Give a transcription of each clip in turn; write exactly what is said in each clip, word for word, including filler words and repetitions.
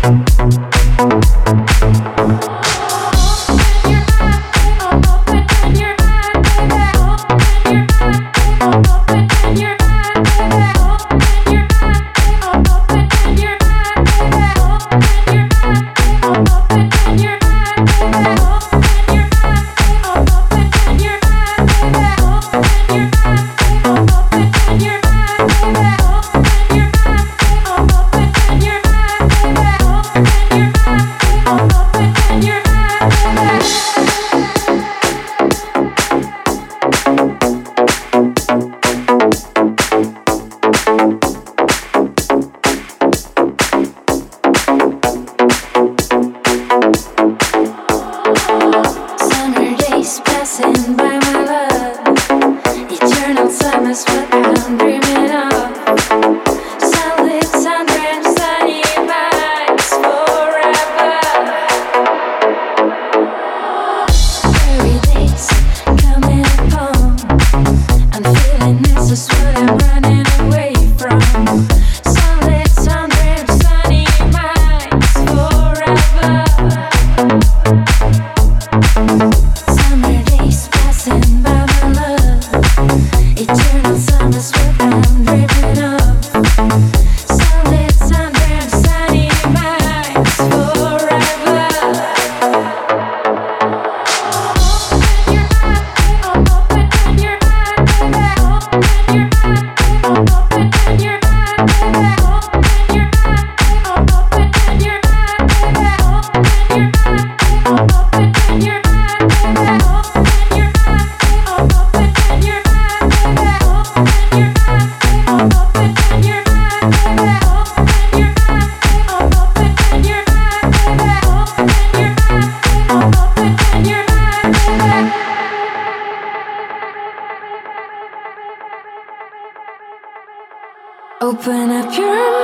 Open up your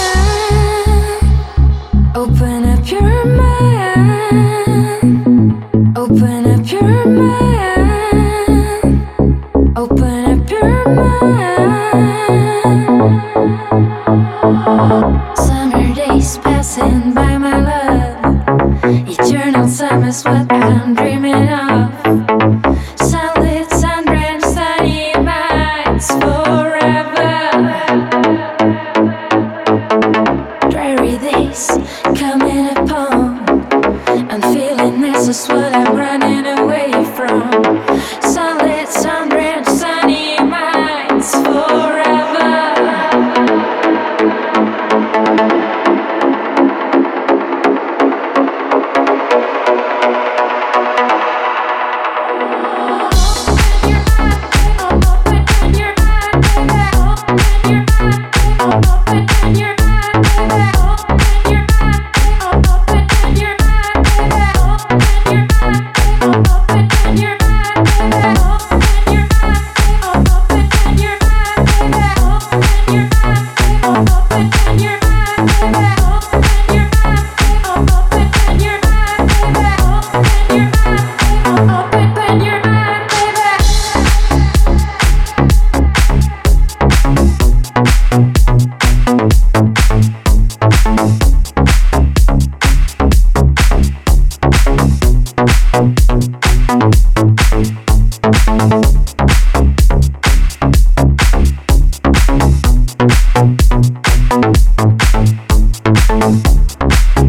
mind. Open up your mind. Open up your mind. Open up your mind. Summer days passing by, my love. Eternal summer's what I'm dreaming of. Sunlit, sun-drenched, sunny nights forever. Dreary days coming upon. I'm feeling this is what I'm running away from. Sunlit, sun-drenched, sunny nights forever.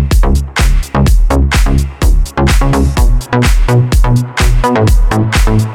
We'll be right back.